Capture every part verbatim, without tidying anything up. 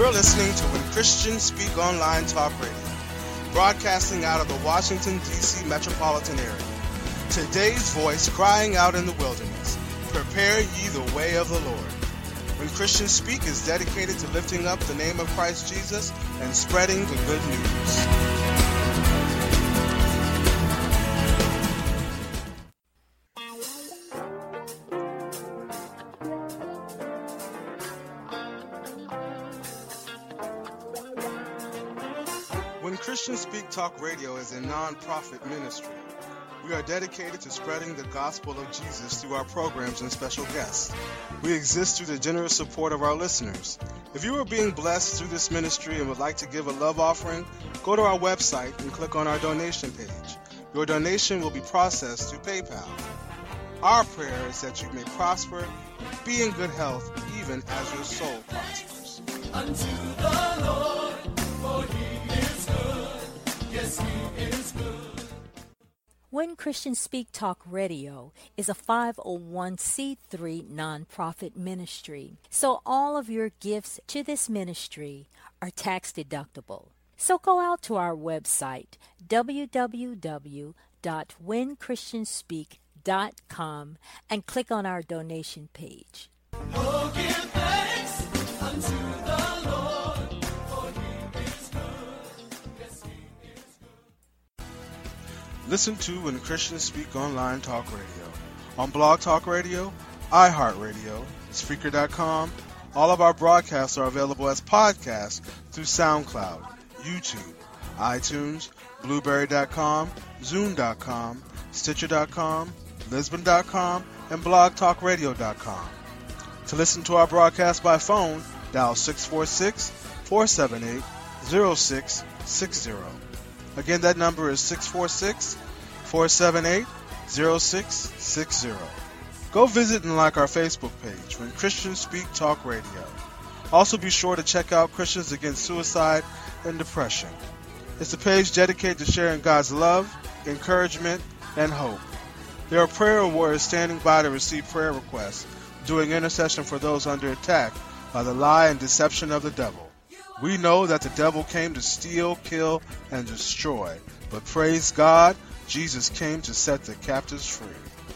You're listening to When Christians Speak Online Talk Radio, broadcasting out of the Washington, D C metropolitan area. Today's voice crying out in the wilderness, prepare ye the way of the Lord. When Christians Speak is dedicated to lifting up the name of Christ Jesus and spreading the good news. When Christians Speak Talk Radio is a non-profit ministry. We are dedicated to spreading the gospel of Jesus through our programs and special guests. We exist through the generous support of our listeners. If you are being blessed through this ministry and would like to give a love offering, go to our website and click on our donation page. Your donation will be processed through PayPal. Our prayer is that you may prosper, be in good health, even as your soul prospers. Unto the Lord, for he is good. Yes, he is good. When Christians Speak Talk Radio is a five oh one c three nonprofit ministry, so all of your gifts to this ministry are tax deductible. So go out to our website, w w w dot when christians speak dot com, and click on our donation page. Oh, give thanks unto the Lord, for he is good. Yes, he is good. Listen to When Christians Speak Online Talk Radio on Blog Talk Radio, iHeartRadio, Spreaker dot com. All of our broadcasts are available as podcasts through SoundCloud, YouTube, iTunes, Blueberry dot com, Zoom dot com, Stitcher dot com, Lisbon dot com, and Blog Talk Radio dot com. To listen to our broadcast by phone, dial six four six, four seven eight, zero six six zero. Again, that number is six four six, four seven eight, zero six six zero. Go visit and like our Facebook page, When Christians Speak Talk Radio. Also be sure to check out Christians Against Suicide and Depression. It's a page dedicated to sharing God's love, encouragement, and hope. There are prayer warriors standing by to receive prayer requests, doing intercession for those under attack by the lie and deception of the devil. We know that the devil came to steal, kill, and destroy, but praise God, Jesus came to set the captives free.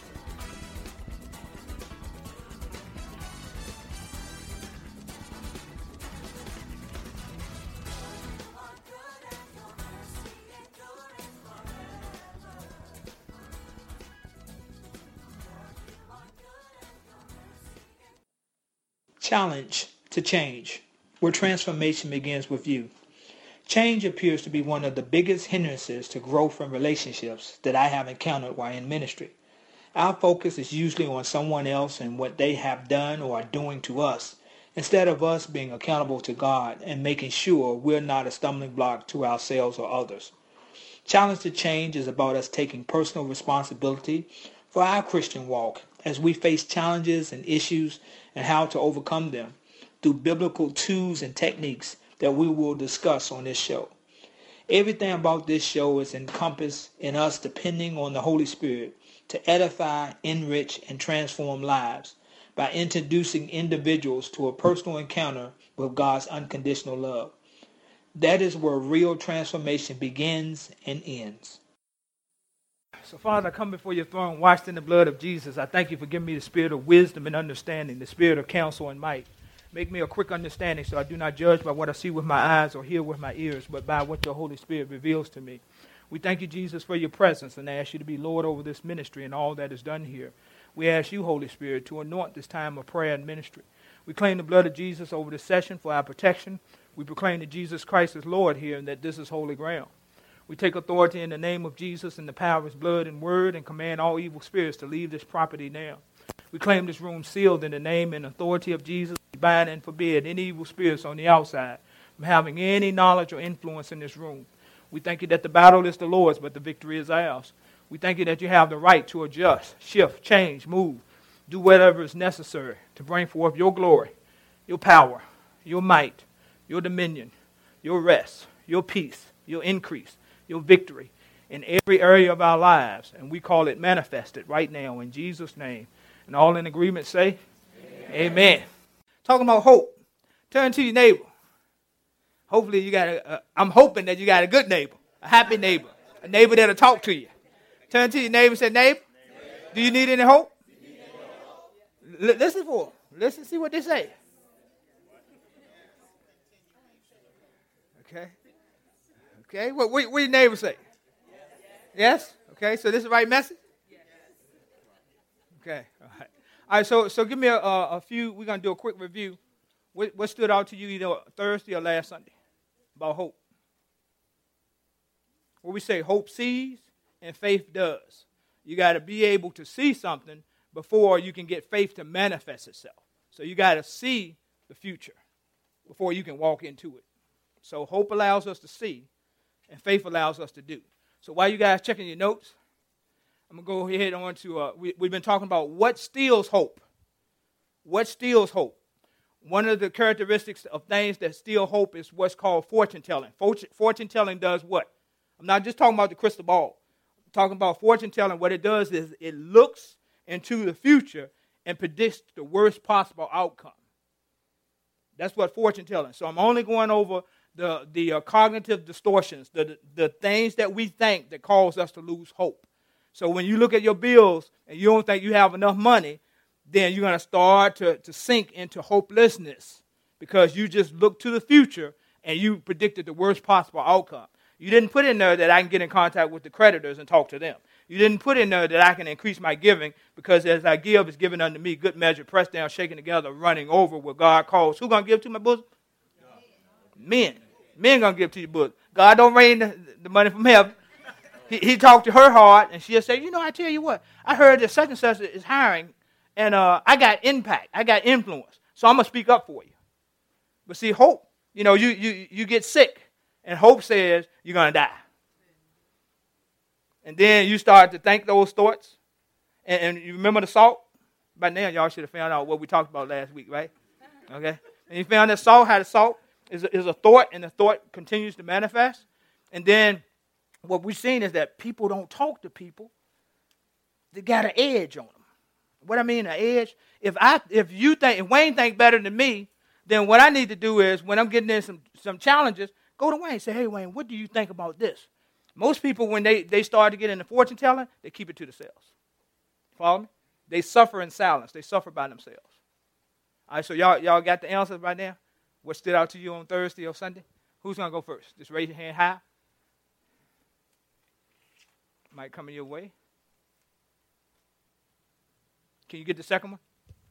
Challenge to change, where transformation begins with you. Change appears to be one of the biggest hindrances to growth in relationships that I have encountered while in ministry. Our focus is usually on someone else and what they have done or are doing to us, instead of us being accountable to God and making sure we're not a stumbling block to ourselves or others. Challenge to change is about us taking personal responsibility for our Christian walk as we face challenges and issues and how to overcome them through biblical tools and techniques that we will discuss on this show. Everything about this show is encompassed in us depending on the Holy Spirit to edify, enrich, and transform lives by introducing individuals to a personal encounter with God's unconditional love. That is where real transformation begins and ends. So, Father, I come before your throne, washed in the blood of Jesus. I thank you for giving me the spirit of wisdom and understanding, the spirit of counsel and might. Make me a quick understanding so I do not judge by what I see with my eyes or hear with my ears, but by what your Holy Spirit reveals to me. We thank you, Jesus, for your presence and ask you to be Lord over this ministry and all that is done here. We ask you, Holy Spirit, to anoint this time of prayer and ministry. We claim the blood of Jesus over this session for our protection. We proclaim that Jesus Christ is Lord here and that this is holy ground. We take authority in the name of Jesus and the power of his blood and word and command all evil spirits to leave this property now. We claim this room sealed in the name and authority of Jesus. We bind and forbid any evil spirits on the outside from having any knowledge or influence in this room. We thank you that the battle is the Lord's, but the victory is ours. We thank you that you have the right to adjust, shift, change, move, do whatever is necessary to bring forth your glory, your power, your might, your dominion, your rest, your peace, your increase, your victory in every area of our lives. And we call it manifested right now in Jesus' name. And all in agreement say, Amen. Amen. Talking about hope. Turn to your neighbor Hopefully you got a, a, I'm hoping that you got a good neighbor, a happy neighbor, a neighbor that'll talk to you. Turn to your neighbor and say, neighbor, do you need any hope? L- listen for them. Listen, see what they say. Okay. Okay, what, what, what your neighbor say? Yes? Okay, so this is the right message? Okay, all right. All right, so so give me a, a, a few, we're going to do a quick review. What, what stood out to you either Thursday or last Sunday about hope? What we say, hope sees and faith does. You got to be able to see something before you can get faith to manifest itself. So you got to see the future before you can walk into it. So hope allows us to see, and faith allows us to do. So while you guys checking your notes, I'm going to go ahead on to, uh, we, we've been talking about what steals hope. What steals hope? One of the characteristics of things that steal hope is what's called fortune telling. Fortune, fortune telling does what? I'm not just talking about the crystal ball. I'm talking about fortune telling. What it does is it looks into the future and predicts the worst possible outcome. That's what fortune telling. So I'm only going over the, the uh, cognitive distortions, the, the, the things that we think that cause us to lose hope. So when you look at your bills and you don't think you have enough money, then you're going to start to, to sink into hopelessness because you just look to the future and you predicted the worst possible outcome. You didn't put in there that I can get in contact with the creditors and talk to them. You didn't put in there that I can increase my giving because as I give, it's given unto me, good measure, pressed down, shaken together, running over what God calls. Who going to give to my bosom? Men. Men going to give to your bosom. God don't rain the, the money from heaven. He, he talked to her heart, and she'll say, you know, I tell you what, I heard that such and such is hiring, and uh, I got impact. I got influence. So I'm going to speak up for you. But see, hope, you know, you, you, you get sick, and hope says you're going to die. And then you start to think those thoughts. And, and you remember the salt? By now, y'all should have found out what we talked about last week, right? Okay? And you found that salt, how the salt is a, is a thought, and the thought continues to manifest. And then what we've seen is that people don't talk to people. They got an edge on them. What I mean, an edge? If I, if you think, if Wayne think better than me, then what I need to do is, when I'm getting in some, some challenges, go to Wayne and say, hey, Wayne, what do you think about this? Most people, when they, they start to get into fortune telling, they keep it to themselves. Follow me? They suffer in silence. They suffer by themselves. All right, so y'all, y'all got the answers right now? What stood out to you on Thursday or Sunday? Who's going to go first? Just raise your hand high. Might come in your way. Can you get the second one?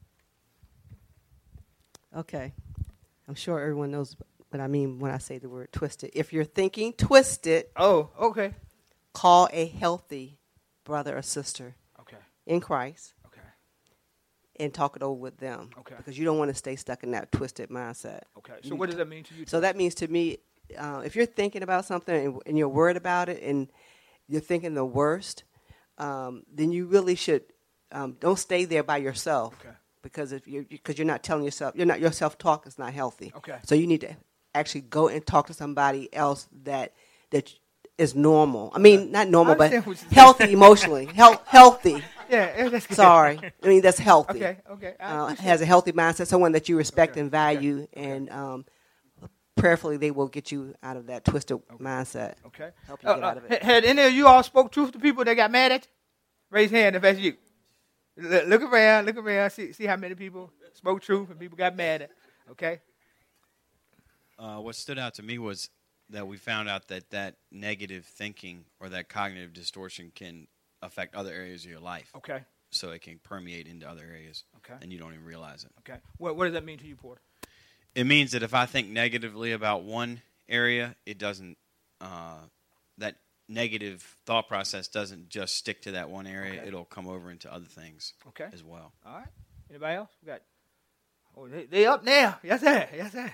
Okay. I'm sure everyone knows what I mean when I say the word twisted. If you're thinking twisted, Oh, okay. call a healthy brother or sister Okay. in Christ Okay. and talk it over with them. Okay. Because you don't want to stay stuck in that twisted mindset. Okay. So what does that mean to you? So that means to me, uh, if you're thinking about something and, and you're worried about it and you're thinking the worst, um, then you really should um, don't stay there by yourself. Okay. Because if you because you're not telling yourself, you're not your self talk is not healthy. Okay. So you need to actually go and talk to somebody else that that is normal. I mean, not normal, I but understand what you're healthy emotionally. Health, healthy. Yeah, that's good. Sorry, I mean that's healthy. Okay, okay. I Uh, appreciate has a healthy mindset, someone that you respect Okay, and okay, value, okay. and um, prayerfully they will get you out of that twisted mindset. Okay. Help you Uh, get uh, out of it. had- Had any of you all spoke truth to people that got mad at you? Raise your hand if that's you. L- Look around, look around, see see how many people spoke truth and people got mad at. Okay. Uh, what stood out to me was that we found out that that negative thinking or that cognitive distortion can affect other areas of your life. Okay. So it can permeate into other areas, Okay. and you don't even realize it. Okay. What what does that mean to you, Porter? It means that if I think negatively about one area, it doesn't. Uh, that negative thought process doesn't just stick to that one area. Okay. It'll come over into other things Okay. as well. All right. Anybody else? We got. Oh, they, they up now. Yes, sir. Yes, sir.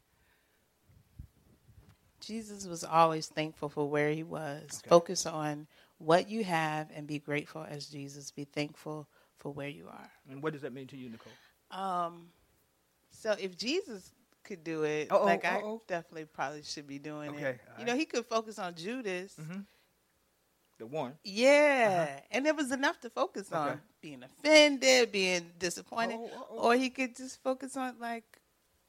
Jesus was always thankful for where he was. Okay. Focus on what you have and be grateful as Jesus. Be thankful for where you are. And what does that mean to you, Nicole? Um, so if Jesus could do it, Uh-oh, like uh-oh. I definitely probably should be doing Okay, it. all You know, right. he could focus on Judas. Mm-hmm. The one. Yeah, and it was enough to focus Okay. on being offended, being disappointed, Uh-oh, uh-oh. or he could just focus on like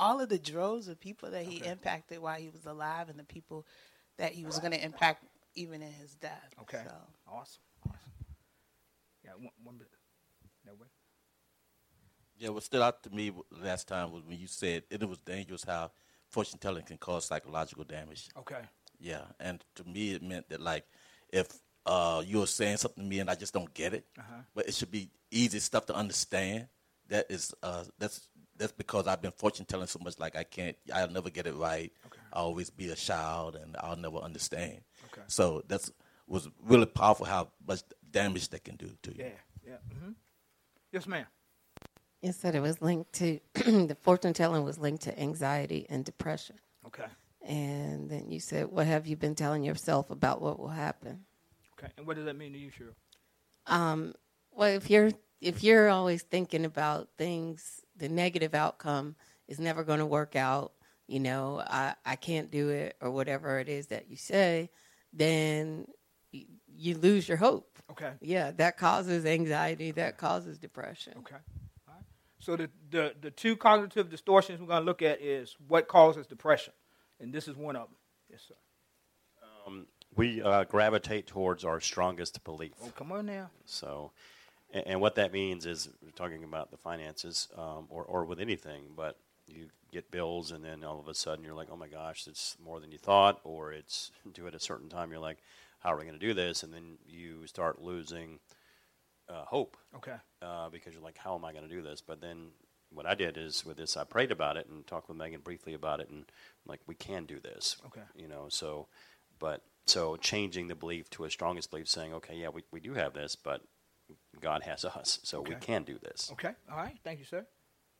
all of the droves of people that he Okay. impacted while he was alive and the people that he was going to impact even in his death. Okay. So. Awesome. Awesome. Yeah, one, one bit. That way. Yeah, what stood out to me last time was when you said it was dangerous how fortune telling can cause psychological damage. Okay. Yeah, and to me it meant that like if uh, you're saying something to me and I just don't get it, Uh-huh. but it should be easy stuff to understand. That is uh, that's that's because I've been fortune telling so much. Like I can't, I'll never get it right. Okay. I'll always be a child, and I'll never understand. Okay. So that's was really powerful how much damage that can do to you. Yeah. Yeah. Mm-hmm. Yes, ma'am. You said it was linked to the fortune telling was linked to anxiety and depression. Okay. And then you said, what have you been telling yourself about what will happen? Okay. And what does that mean to you, Cheryl? Um, well, if you're if you're always thinking about things, the negative outcome is never going to work out. You know, I, I can't do it, or whatever it is that you say, then y- you lose your hope. Okay. Yeah, that causes anxiety. That causes depression. Okay. All right. So the, the, the two cognitive distortions we're going to look at is what causes depression. And this is one of them. Yes, sir. Um, we uh, gravitate towards our strongest belief. Oh, come on now. So, and, and what that means is we're talking about the finances, um, or or with anything, but you get bills and then all of a sudden you're like, oh my gosh, it's more than you thought, or it's due at a certain time. You're like, how are we going to do this? And then you start losing uh, hope. Okay. Uh, because you're like, how am I going to do this? But then what I did is with this, I prayed about it and talked with Megan briefly about it, and I'm like, we can do this. Okay. You know, so, but so changing the belief to a strongest belief, saying, okay, yeah, we, we do have this, but God has us, so we Okay. can do this. Okay. All right. Thank you, sir.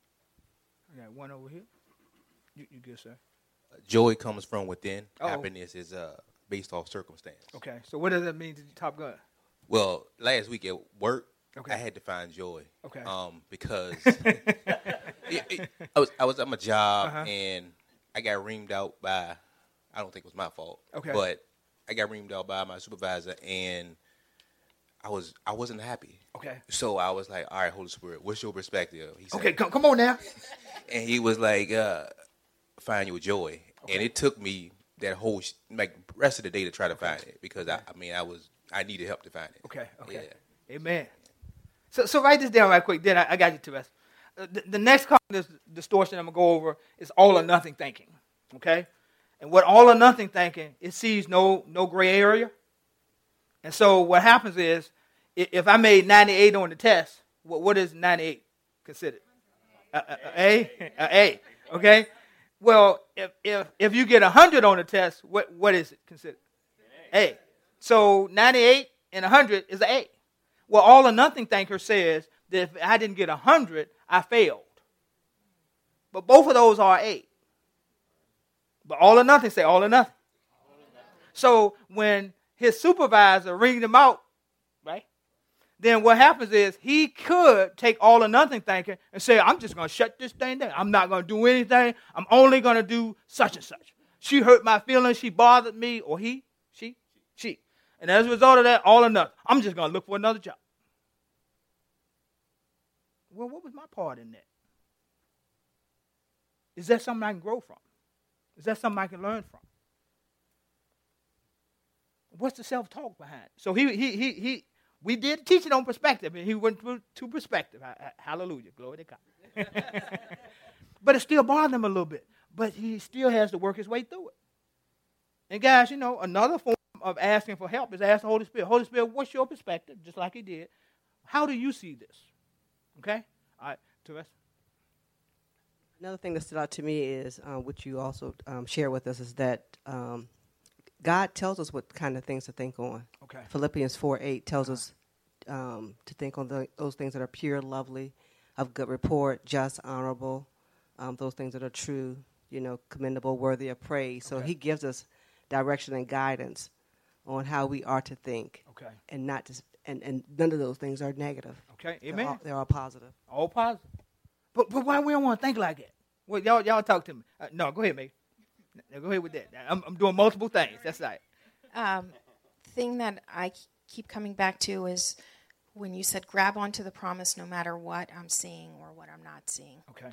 I got one over here. You, you good, sir? Joy comes from within. Oh. Happiness is uh, based off circumstance. Okay. So what does that mean to you, Top Gun? Well, last week at work, Okay. I had to find joy. Okay. Um, because it, it, I was I was at my job Uh-huh. and I got reamed out by, I don't think it was my fault. Okay. But I got reamed out by my supervisor and I was I wasn't happy. Okay. So I was like, all right, Holy Spirit, what's your perspective? He said, Okay. Come, come on now. and he was like, uh, find your joy. Okay. And it took me that whole sh- like rest of the day to try to find it because I, I mean I was I needed help to find it. Okay. Okay. Yeah. Amen. So, so write this down right quick. Then I, I got you to rest. Uh, the, the next cognitive distortion I'm gonna go over is all or nothing thinking. Okay, and what all or nothing thinking, it sees no no gray area. And so what happens is, i- if I made ninety-eight on the test, what what is ninety-eight considered? A, a, a, a, a. Okay. Well, if if if you get one hundred on the test, what what is it considered? A. So ninety-eight and one hundred is an A. Well, all or nothing thinker says that if I didn't get one hundred, I failed. But both of those are A. But all or nothing say all or nothing. So when his supervisor rings him out, right, then what happens is he could take all or nothing thinking and say, I'm just going to shut this thing down. I'm not going to do anything. I'm only going to do such and such. She hurt my feelings. She bothered me. Or he, she, she. And as a result of that, all or nothing. I'm just going to look for another job. Well, what was my part in that? Is that something I can grow from? Is that something I can learn from? What's the self-talk behind it? So he, he, he, he, we did teach it on perspective, and he went to, to perspective. Hallelujah, glory to God. But it still bothered him a little bit. But he still has to work his way through it. And guys, you know, another form of asking for help is ask the Holy Spirit. Holy Spirit, what's your perspective? Just like he did. How do you see this? Okay? All right, Teresa. Another thing that stood out to me is, uh, which you also um, share with us, is that um, God tells us what kind of things to think on. Okay. Philippians four eight tells us um, to think on the, those things that are pure, lovely, of good report, just, honorable, um, those things that are true, you know, commendable, worthy of praise. So Okay. he gives us direction and guidance on how we are to think. Okay. And not just, and, and none of those things are negative. Okay, They're amen. all, they're all positive. All positive. But but why we don't want to think like that? Well, y'all y'all talk to me. Uh, no, go ahead, Meg. No, go ahead with that. I'm, I'm doing multiple things. That's right. Um, thing that I k- keep coming back to is when you said grab onto the promise no matter what I'm seeing or what I'm not seeing. Okay.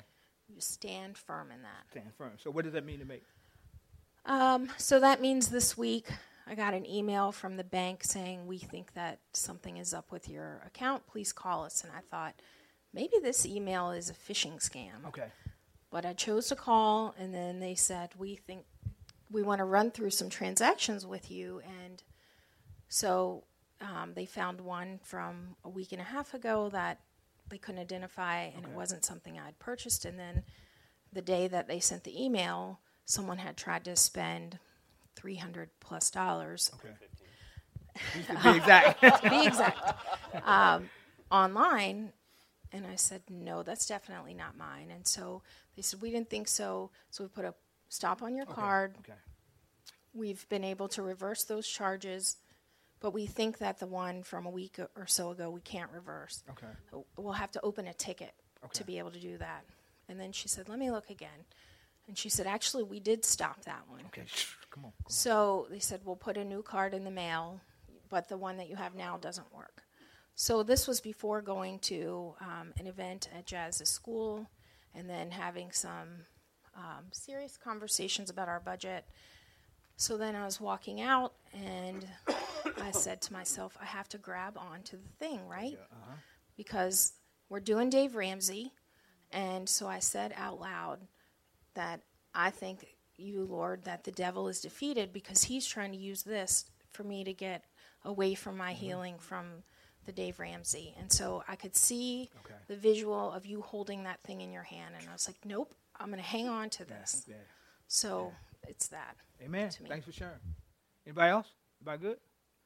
You stand firm in that. Stand firm. So what does that mean to make? Um, so that means this week I got an email from the bank saying, we think that something is up with your account. Please call us. And I thought, maybe this email is a phishing scam. Okay. But I chose to call, and then they said, we think we want to run through some transactions with you. And so um, they found one from a week and a half ago that they couldn't identify, and Okay. it wasn't something I'd purchased. And then the day that they sent the email, someone had tried to spend three hundred plus dollars. Okay. To be exact. to be exact. Um, online. And I said, no, that's definitely not mine. And so they said, we didn't think so. So we put a stop on your Okay. card. Okay. We've been able to reverse those charges, but we think that the one from a week or so ago we can't reverse. Okay. We'll have to open a ticket Okay. to be able to do that. And then she said, let me look again. And she said, actually, we did stop that one. Okay. Come on. Come So they said, we'll put a new card in the mail, but the one that you have now doesn't work. So this was before going to um, an event at Jazz's school and then having some um, serious conversations about our budget. So then I was walking out, and I said to myself, I have to grab onto the thing, right? Uh-huh. Because we're doing Dave Ramsey. And so I said out loud that I think you, Lord, that the devil is defeated because he's trying to use this for me to get away from my Mm-hmm. healing from the Dave Ramsey. And so I could see Okay. the visual of you holding that thing in your hand. And I was like, nope, I'm going to hang on to this. Yeah. So it's that. Amen. To me. Thanks for sharing. Anybody else? Everybody good?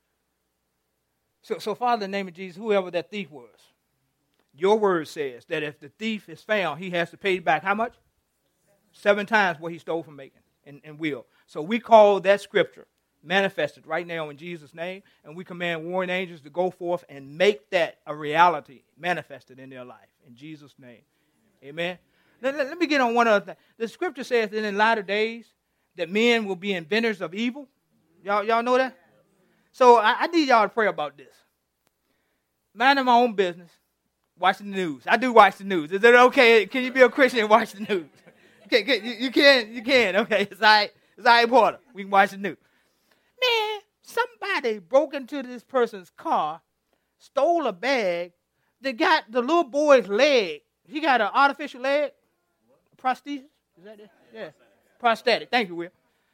So, so Father, in the name of Jesus, whoever that thief was, your word says that if the thief is found, he has to pay back how much? Seven times what he stole from Macon and, and will. So we call that scripture manifested right now in Jesus' name, and we command warring angels to go forth and make that a reality manifested in their life. In Jesus' name. Amen. Let, let, let me get on one other thing. The scripture says that in the latter days that men will be inventors of evil. Y'all, y'all know that? So I, I need y'all to pray about this. Minding my own business, watching the news. I do watch the news. Is it okay? Can you be a Christian and watch the news? Okay, okay, you, you can, you can. Okay, it's all right. It's all right, Porter. We can watch the news. Man, somebody broke into this person's car, stole a bag. They got the little boy's leg. He got an artificial leg, prosthesis. Is that it? Yeah, prosthetic. Thank you, Will.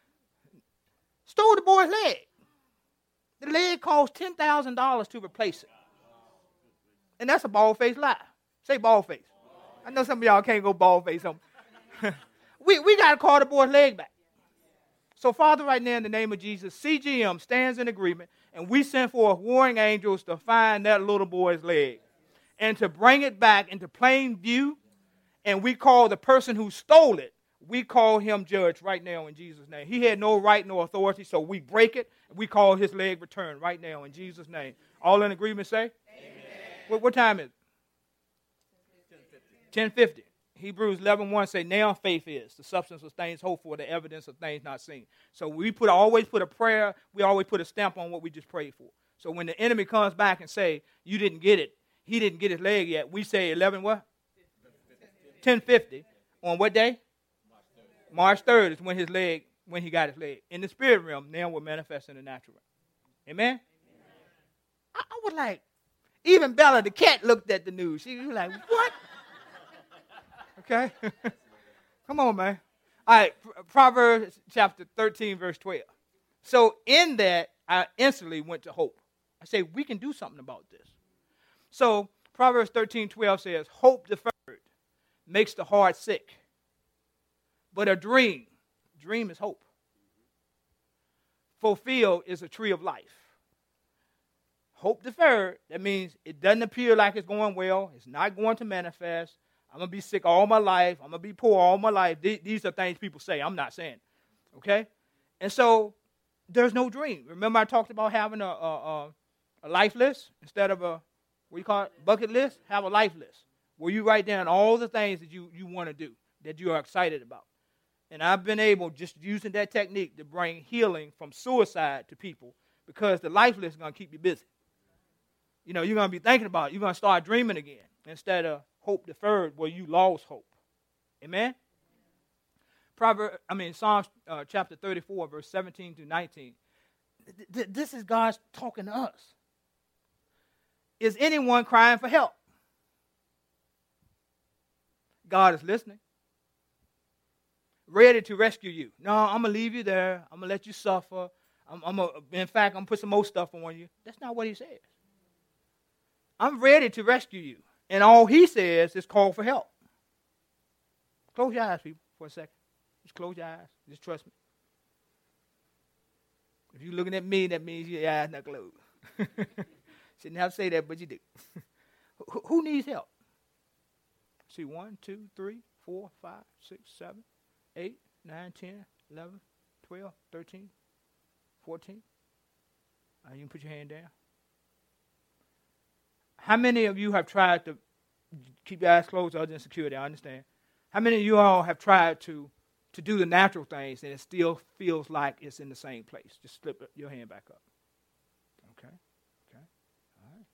Stole the boy's leg. The leg cost ten thousand dollars to replace it. And that's a bald-faced lie. Say bald-face. I know some of y'all can't go bald-face on me. we we got to call the boy's leg back. So, Father, right now, in the name of Jesus, C G M stands in agreement, and we send forth warring angels to find that little boy's leg and to bring it back into plain view, and we call the person who stole it, we call him judge right now in Jesus' name. He had no right, no authority, so we break it, and we call his leg returned right now in Jesus' name. All in agreement, say? Amen. What, what time is it? ten fifty. Hebrews eleven one say, now faith is the substance of things hoped for, the evidence of things not seen. So we put always put a prayer, we always put a stamp on what we just prayed for. So when the enemy comes back and say, you didn't get it, he didn't get his leg yet, we say eleven what? ten fifty. On what day? March third is when his leg, when he got his leg. In the spirit realm, now we're manifesting in the natural realm. Amen? I, I was like, even Bella the cat looked at the news. She was like, what? Okay? Come on, man. All right, Proverbs chapter thirteen, verse twelve. So in that, I instantly went to hope. I say, we can do something about this. So Proverbs thirteen, twelve says, hope deferred makes the heart sick. But a dream, dream is hope. Fulfilled is a tree of life. Hope deferred, that means it doesn't appear like it's going well. It's not going to manifest. I'm going to be sick all my life. I'm going to be poor all my life. These are things people say. I'm not saying. Okay? And so there's no dream. Remember I talked about having a, a, a life list instead of a, what do you call it, bucket list? Have a life list where you write down all the things that you, you want to do, that you are excited about. And I've been able, just using that technique, to bring healing from suicide to people because the life list is going to keep you busy. You know, you're going to be thinking about it. You're going to start dreaming again instead of hope deferred where you lost hope. Amen? Proverb, I mean, Psalms uh, chapter thirty-four, verse seventeen to nineteen. Th- th- this is God talking to us. Is anyone crying for help? God is listening. Ready to rescue you. No, I'm going to leave you there. I'm going to let you suffer. I'm, I'm gonna, in fact, I'm going to put some more stuff on you. That's not what he says. I'm ready to rescue you. And all he says is call for help. Close your eyes, people, for a second. Just close your eyes. Just trust me. If you're looking at me, that means your eyes not closed. Shouldn't have to say that, but you do. who, who needs help? See, one, two, three, four, five, six, seven, eight, nine, ten, eleven, twelve, thirteen, fourteen. Uh, you can put your hand down. How many of you have tried to keep your eyes closed other than security? I understand. How many of you all have tried to, to do the natural things and it still feels like it's in the same place? Just slip your hand back up. Okay. Okay. All right.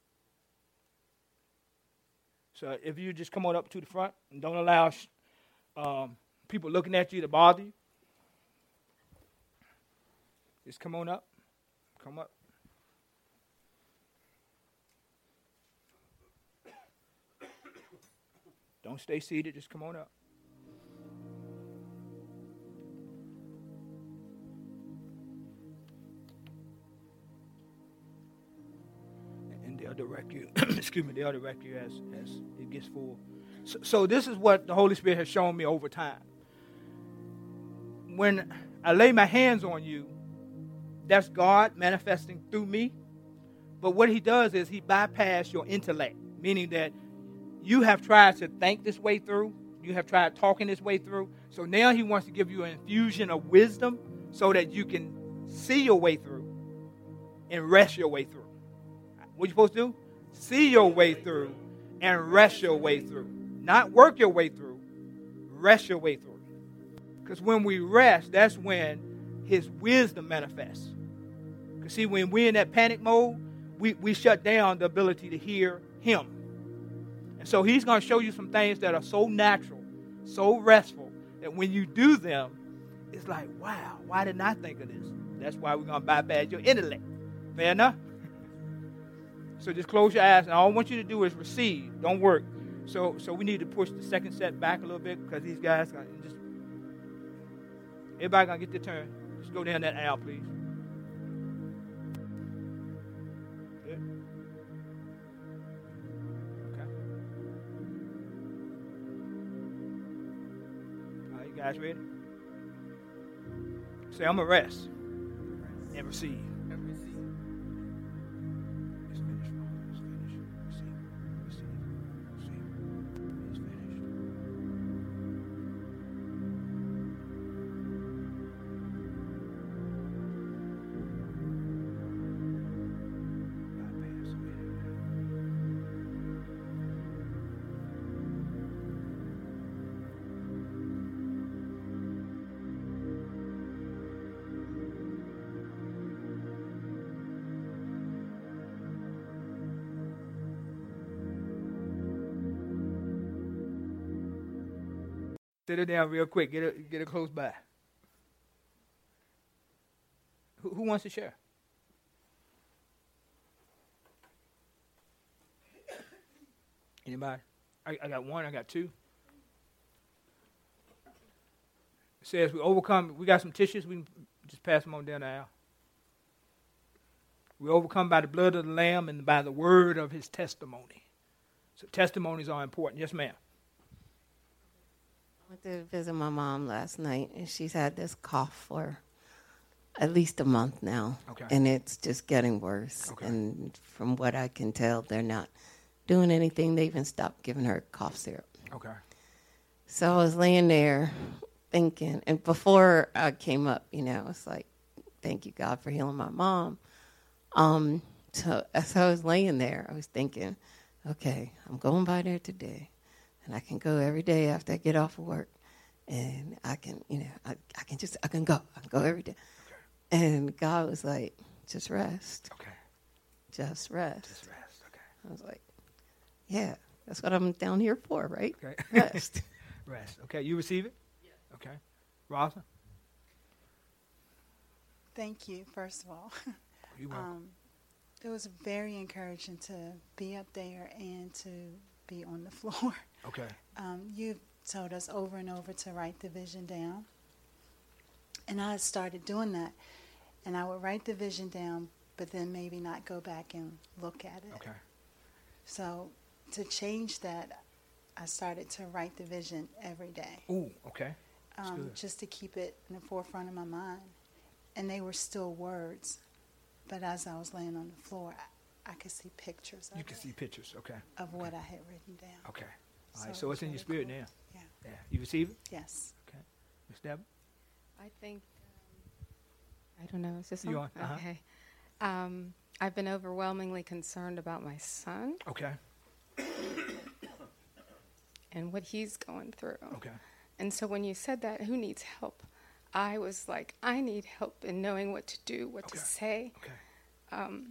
So if you just come on up to the front and don't allow um, people looking at you to bother you, just come on up. Come up. Don't stay seated. Just come on up. And they'll direct you. excuse me. They'll direct you as as it gets full. So, so this is what the Holy Spirit has shown me over time. When I lay my hands on you, that's God manifesting through me. But what he does is he bypasses your intellect, meaning that you have tried to think this way through. You have tried talking this way through. So now he wants to give you an infusion of wisdom so that you can see your way through and rest your way through. What are you supposed to do? See your way through and rest your way through. Not work your way through, rest your way through. Because when we rest, that's when his wisdom manifests. Because see, when we're in that panic mode, we, we shut down the ability to hear him. And so he's going to show you some things that are so natural, so restful, that when you do them, it's like, wow, why didn't I think of this? That's why we're going to bypass your intellect. Fair enough? So just close your eyes, and all I want you to do is receive. Don't work. So so we need to push the second set back a little bit because these guys gonna just everybody gonna get their turn. Just go down that aisle, please. Good. Okay. All right, you guys ready? Say, I'm gonna rest and receive. Sit it down real quick. Get it, get it close by. Who, who wants to share? Anybody? I, I got one. I got two. It says we overcome. We got some tissues. We can just pass them on down the aisle. We overcome by the blood of the Lamb and by the word of his testimony. So testimonies are important. Yes, ma'am. I went to visit my mom last night, and she's had this cough for at least a month now. Okay. And it's just getting worse. Okay. And from what I can tell, they're not doing anything. They even stopped giving her cough syrup. Okay. So I was laying there thinking, and before I came up, you know, it's like, thank you, God, for healing my mom. Um, so as I was laying there, I was thinking, okay, I'm going by there today. And I can go every day after I get off of work. And I can, you know, I, I can just, I can go. I can go every day. Okay. And God was like, just rest. Okay. Just rest. Just rest. Okay. I was like, yeah, that's what I'm down here for, right? Okay. Rest. Rest. Okay, you receive it? Yes. Okay. Rosa? Thank you, first of all. You're welcome. um, it was very encouraging to be up there and to be on the floor. Okay. Um, you told us over and over to write the vision down. And I started doing that. And I would write the vision down, but then maybe not go back and look at it. Okay. So to change that, I started to write the vision every day. Ooh, okay. That's Um, good. just to keep it in the forefront of my mind. And they were still words. But as I was laying on the floor, I, I could see pictures of You can it, see pictures. Okay. of what I had written down. Okay. All right. So So it it's in your was spirit really now. cool. Yeah. Yeah. You receive it? Yes. Okay. Miss Deborah? I think, um, I don't know, is this You on? on? Uh-huh. Okay. Um, I've been overwhelmingly concerned about my son Okay. and what he's going through. Okay. And so when you said that, who needs help? I was like, I need help in knowing what to do, what Okay. to say. Okay. Um,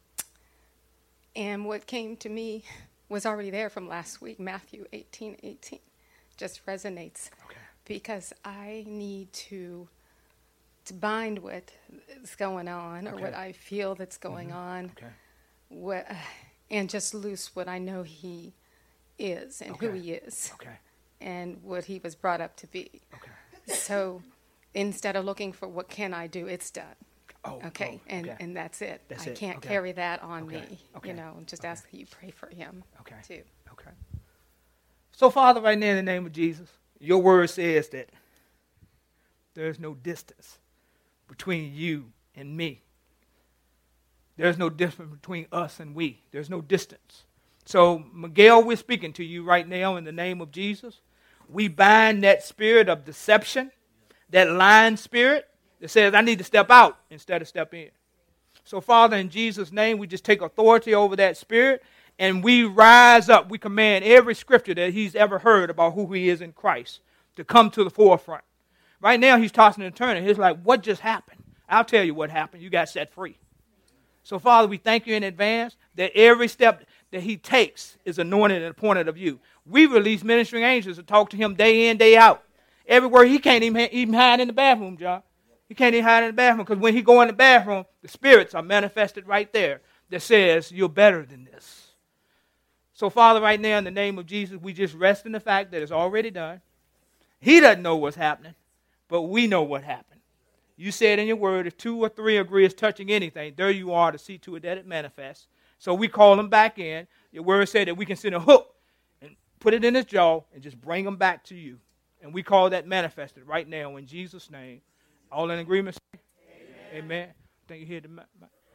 and what came to me was already there from last week, Matthew eighteen eighteen. Just resonates. Okay. Because I need to to bind what is going on or Okay. what I feel that's going Mhm. on, Okay. what, and just loose what I know he is and who Okay. he is Okay. and what he was brought up to be. Okay. So instead of looking for what can I do, it's done. Oh, Okay, oh, and okay. and that's it. That's I it, can't okay. carry that on Okay, me. okay, You know, and just okay. ask that you pray for him Okay. too. Okay. So, Father, right now in the name of Jesus, your word says that there's no distance between you and me. There's no difference between us and we. There's no distance. So, Miguel, we're speaking to you right now in the name of Jesus. We bind that spirit of deception, that lying spirit that says, I need to step out instead of step in. So, Father, in Jesus' name, we just take authority over that spirit, and we rise up. We command every scripture that he's ever heard about who he is in Christ to come to the forefront. Right now, he's tossing and turning. He's like, what just happened? I'll tell you what happened. You got set free. So, Father, we thank you in advance that every step that he takes is anointed and appointed of you. We release ministering angels to talk to him day in, day out. Everywhere he can't even, even hide in the bathroom, John. He can't even hide in the bathroom because when he go in the bathroom, the spirits are manifested right there that says, you're better than this. So, Father, right now in the name of Jesus, we just rest in the fact that it's already done. He doesn't know what's happening, but we know what happened. You said in your word, if two or three agree as touching anything, there you are to see to it that it manifests. So we call him back in. Your word said that we can send a hook and put it in his jaw and just bring him back to you. And we call that manifested right now in Jesus' name. All in agreement? Amen. Amen. I think you hear the mic.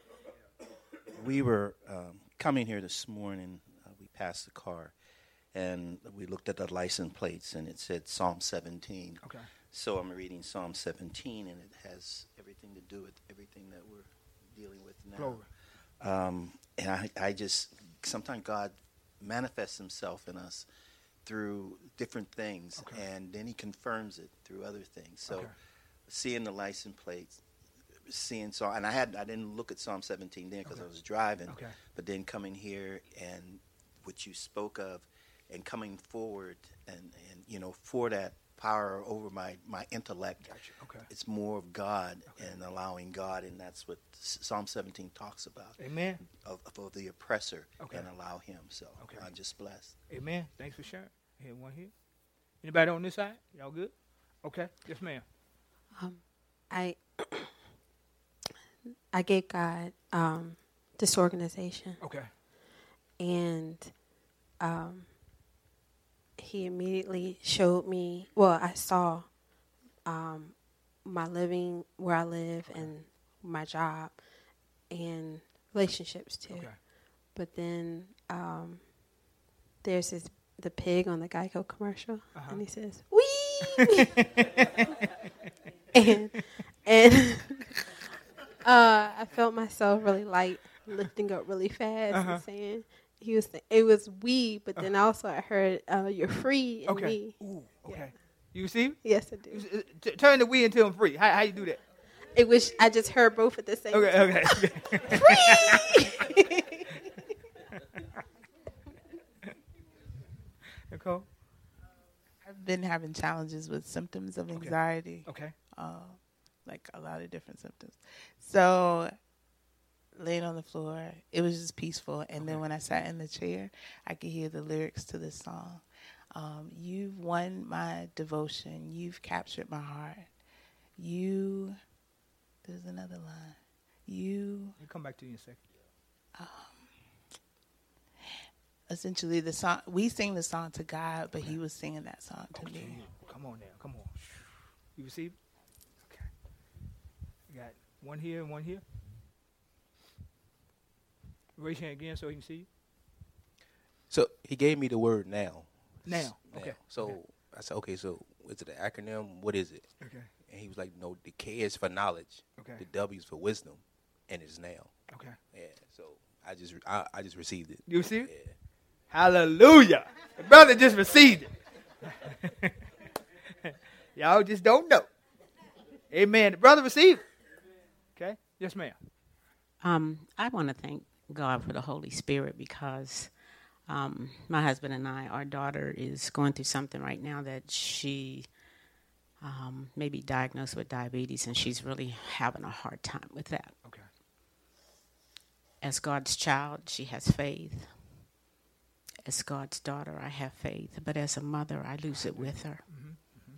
We were um, coming here this morning. Uh, we passed the car, and we looked at the license plates, and it said Psalm seventeen. Okay. So I'm reading Psalm seventeen, and it has everything to do with everything that we're dealing with now. Glory. Um, and I, I just, sometimes God manifests himself in us through different things, Okay. and then he confirms it through other things. So Okay. seeing the license plates, seeing so, and I had I didn't look at Psalm seventeen then because Okay. I was driving. Okay. But then coming here and what you spoke of, and coming forward, and, and you know, for that power over my, my intellect, Gotcha. Okay. it's more of God Okay. and allowing God, and that's what S- Psalm seventeen talks about, Amen. of, of the oppressor, Okay. and allow him. So Okay. I'm just blessed. Amen. Thanks for sharing. Here, one here. Anybody on this side? Y'all good? Okay. Yes, ma'am. Um, I I gave God um, this organization, Okay. and um, He immediately showed me. Well, I saw um, my living where I live and my job and relationships too. Okay. But then um, there's this the pig on the Geico commercial, Uh-huh. and he says, "Wee!" and and uh, I felt myself really light, lifting up really fast, Uh-huh. and saying, "He was." It was we, but then also I heard, uh, "You're free," and Okay. we. Ooh, okay. You receive? Yes, I do. You s- uh, t- turn the we until I'm free. How, how you do that? It was. I just heard both at the same Okay, time. okay. Free. Nicole? I I've been having challenges with symptoms of anxiety. Okay. Uh, like a lot of different symptoms. So laying on the floor, it was just peaceful. And okay. then when I sat in the chair, I could hear the lyrics to this song. Um, you've won my devotion. You've captured my heart. You, there's another line. You. I'll come back to you in a second. Um, essentially, the song, we sing the song to God, but okay. he was singing that song to okay. me. Come on now, come on. You receive? Okay. You got one here and one here. Raise your hand again so he can see you. So he gave me the word now. Now, now. okay. So okay. I said, okay, so is it an acronym? What is it? Okay. And he was like, no, the K is for knowledge. Okay. The W is for wisdom, and it's now. Okay. Yeah. So I just, I, I just received it. You received it? Yeah. Hallelujah. The brother just received it. Y'all just don't know. Amen. The brother received it. Okay. Yes, ma'am. Um, I want to thank God for the Holy Spirit because um, my husband and I, our daughter is going through something right now that she um, may be diagnosed with diabetes, and she's really having a hard time with that. Okay. As God's child, she has faith. As God's daughter, I have faith. But as a mother, I lose it with her. Mm-hmm.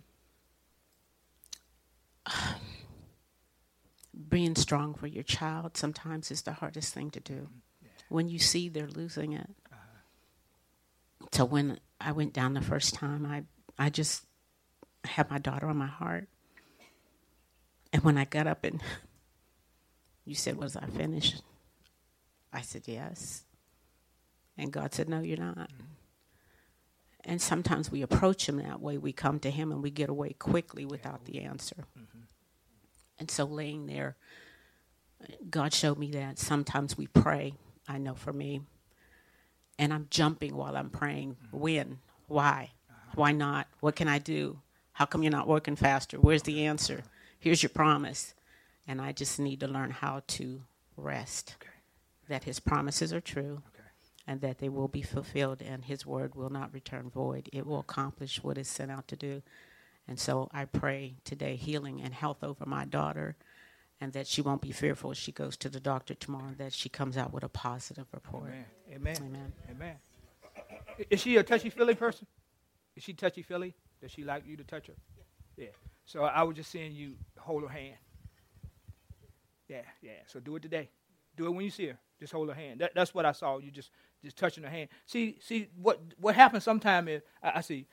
Mm-hmm. Being strong for your child sometimes is the hardest thing to do. Yeah. When you see they're losing it. Uh-huh. So when I went down the first time, I, I just had my daughter on my heart. And when I got up and you said, was I finished? I said, yes. And God said, no, you're not. Mm-hmm. And sometimes we approach him that way. We come to him and we get away quickly without yeah. the answer. Mm-hmm. And so laying there, God showed me that sometimes we pray, I know for me, and I'm jumping while I'm praying. Mm-hmm. When? Why? Uh-huh. Why not? What can I do? How come you're not working faster? Where's the answer? Here's your promise. And I just need to learn how to rest, okay. that his promises are true. Okay. And that they will be fulfilled, and his word will not return void. It will accomplish what it's sent out to do. And so I pray today healing and health over my daughter, and that she won't be fearful as she goes to the doctor tomorrow, that she comes out with a positive report. Amen. Amen. Amen. Amen. Is she a touchy-feely person? Is she touchy-feely? Does she like you to touch her? Yeah. yeah. So I was just saying you hold her hand. Yeah, yeah. So do it today. Do it when you see her. Just hold her hand. That, that's what I saw. You just just touching her hand. See, see what what happens sometimes is I, I see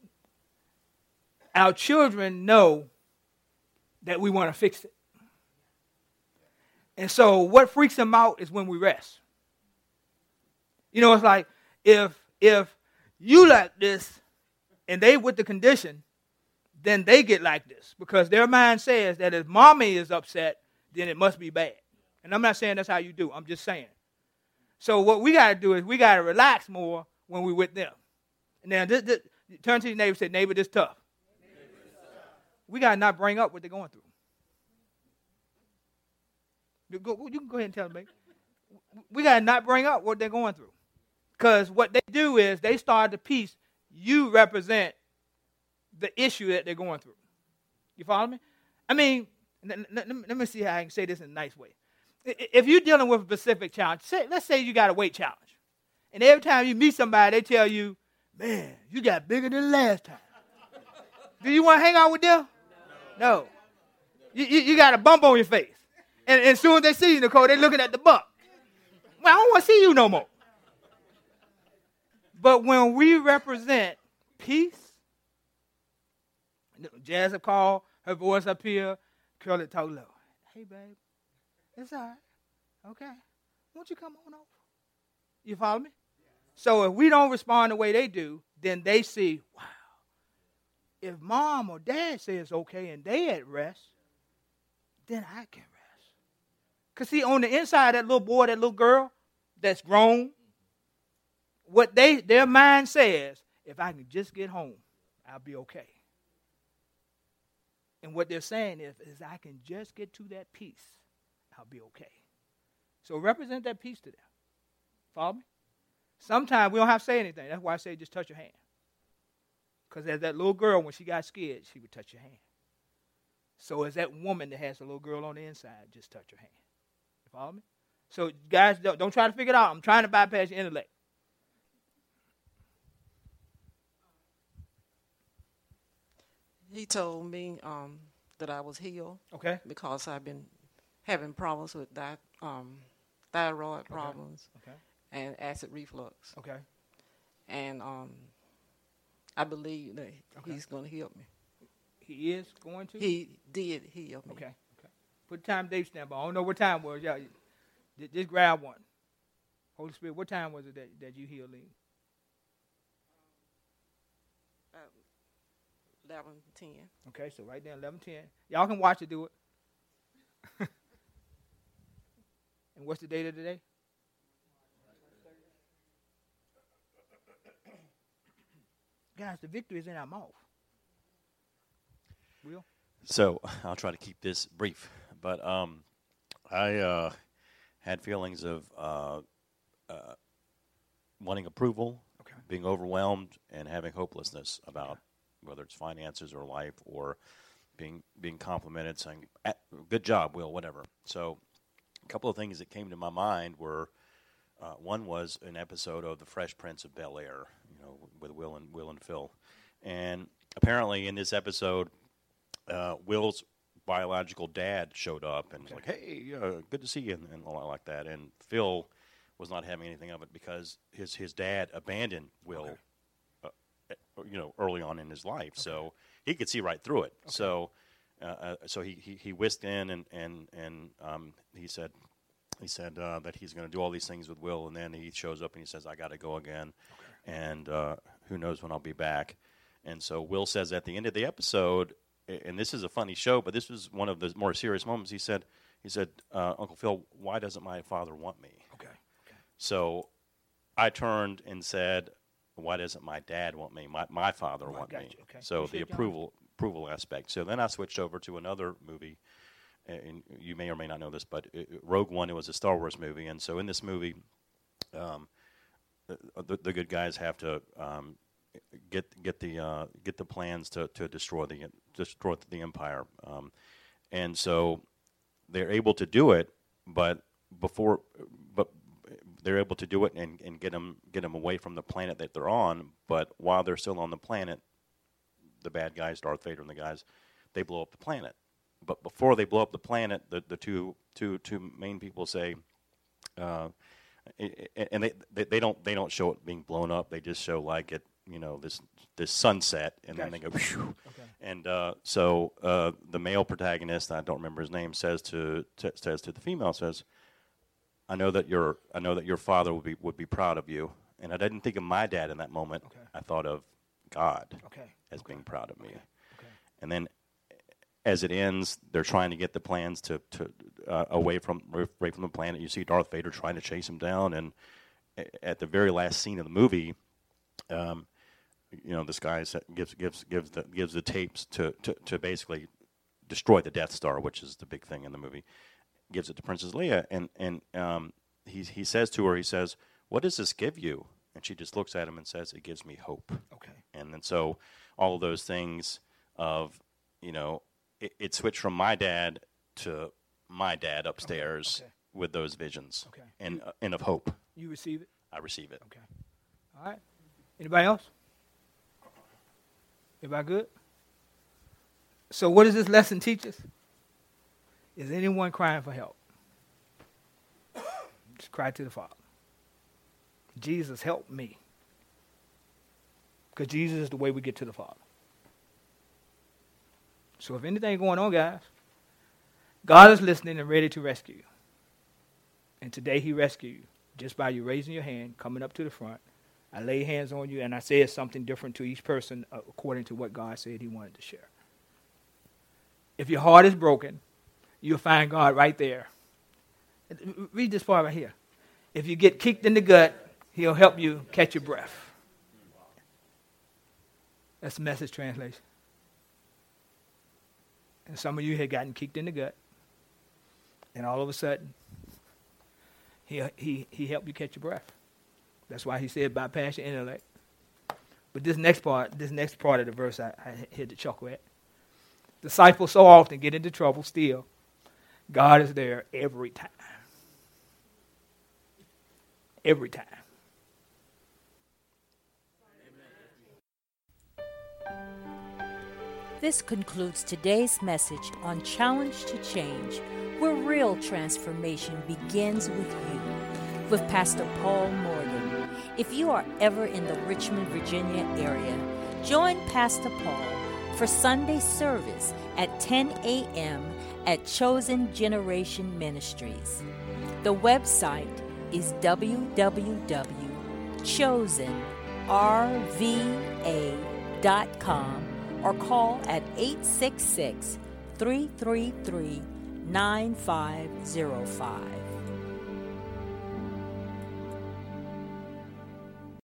our children know that we want to fix it, and so what freaks them out is when we rest. You know, it's like if if you like this, and they with the condition, then they get like this because their mind says that if mommy is upset, then it must be bad. And I'm not saying that's how you do. I'm just saying. So what we got to do is we got to relax more when we're with them. And now, this, this, turn to your neighbor and say, neighbor, this tough. We got to not bring up what they're going through. You, go, you can go ahead and tell them, baby. We got to not bring up what they're going through. Because what they do is they start to piece, you represent the issue that they're going through. You follow me? I mean, let, let, let me see how I can say this in a nice way. If you're dealing with a specific challenge, say, let's say you got a weight challenge. And every time you meet somebody, they tell you, man, you got bigger than last time. Do you want to hang out with them? No. no. You, you, you got a bump on your face. And, and as soon as they see you, Nicole, they're looking at the bump. Well, I don't want to see you no more. But when we represent peace, Jazz will call, her voice up here, Curly talk low. Hey, babe. It's all right. Okay. Won't you come on over? You follow me? So if we don't respond the way they do, then they see, wow, if mom or dad says okay and they at rest, then I can rest. Because see, on the inside, that little boy, that little girl that's grown, what they their mind says, if I can just get home, I'll be okay. And what they're saying is, is I can just get to that peace, I'll be okay. So represent that peace to them. Follow me? Sometimes we don't have to say anything. That's why I say just touch your hand. Because as that little girl, when she got scared, she would touch your hand. So as that woman that has a little girl on the inside, just touch her hand. You follow me? So guys, don't, don't try to figure it out. I'm trying to bypass your intellect. He told me um, that I was healed. Okay. Because I've been having problems with that um, thyroid Okay. problems Okay. and acid reflux. Okay. And um, I believe that Okay. he's going to heal me. He is going to? He did heal me. Okay. Okay. Put the time date stamp. I don't know what time was. Y'all, just, just grab one. Holy Spirit, what time was it that, that you healed Lee? Uh, eleven ten. Okay, so right there, eleven ten. Y'all can watch it do it. And what's the date of the day? Guys, the victory is in our mouth. Will? So I'll try to keep this brief, but um, I uh, had feelings of uh, uh, wanting approval, okay. being overwhelmed, and having hopelessness about okay. whether it's finances or life or being being complimented, saying, "Good job, Will," whatever. So a couple of things that came to my mind were uh, one was an episode of The Fresh Prince of Bel-Air, you know, with Will and Will and Phil, and apparently in this episode. Uh, Will's biological dad showed up and was like, "Hey, uh, good to see you," and, and a lot like that. And Phil was not having anything of it because his his dad abandoned Will, okay. uh, you know, early on in his life. Okay. So he could see right through it. Okay. So, uh, uh, so he, he, he whisked in and and and um, he said he said uh, that he's going to do all these things with Will, and then he shows up and he says, "I got to go again," and uh, who knows when I'll be back. And so Will says at the end of the episode. And this is a funny show, but this was one of the more serious moments. He said, "He said, uh, Uncle Phil, why doesn't my father want me?" Okay. okay. So I turned and said, "Why doesn't my dad want me? My my father oh, want me." You. Okay. So Appreciate the approval approval aspect. So then I switched over to another movie, and you may or may not know this, but it, Rogue One. It was a Star Wars movie, and so in this movie, um, the, the, the good guys have to. Um, Get get the uh, get the plans to, to destroy the destroy the empire, um, and so they're able to do it. But before, but they're able to do it and, and get them get them away from the planet that they're on. But while they're still on the planet, the bad guys, Darth Vader and the guys, they blow up the planet. But before they blow up the planet, the, the two two two main people say. Uh, and they, they they don't they don't show it being blown up. They just show like it. You know, this this sunset, and gotcha. Then they go, Phew. Okay. And uh, so uh, the male protagonist, I don't remember his name, says to, to says to the female, says, "I know that your I know that your father would be would be proud of you." And I didn't think of my dad in that moment. Okay. I thought of God okay. as okay. being proud of me. Okay. Okay. And then, as it ends, they're trying to get the plans to to uh, away from away from the planet. You see Darth Vader trying to chase him down, and at the very last scene of the movie. Um, You know, this guy gives gives gives the gives the tapes to, to, to basically destroy the Death Star, which is the big thing in the movie. Gives it to Princess Leia, and and um, he he says to her, he says, "What does this give you?" And she just looks at him and says, "It gives me hope." Okay. And then so all of those things of, you know, it, it switched from my dad to my dad upstairs okay. Okay. with those visions okay. and uh, and of hope. You receive it? I receive it. Okay. All right. Anybody else? Everybody good? So what does this lesson teach us? Is anyone crying for help? Just cry to the Father. Jesus, help me. Because Jesus is the way we get to the Father. So if anything going on, guys, God is listening and ready to rescue you. And today he rescued you just by you raising your hand, coming up to the front. I lay hands on you, and I said something different to each person according to what God said he wanted to share. If your heart is broken, you'll find God right there. Read this part right here. If you get kicked in the gut, he'll help you catch your breath. That's the Message translation. And some of you had gotten kicked in the gut, and all of a sudden, he he he helped you catch your breath. That's why he said bypass your intellect. But this next part, this next part of the verse, I, I had to chuckle at. Disciples so often get into trouble still. God is there every time. Every time. This concludes today's message on Challenge to Change, where real transformation begins with you, with Pastor Paul Morgan. If you are ever in the Richmond, Virginia area, join Pastor Paul for Sunday service at ten a.m. at Chosen Generation Ministries. The website is w w w dot chosen r v a dot com or call at eight six six, three three three, nine five zero five.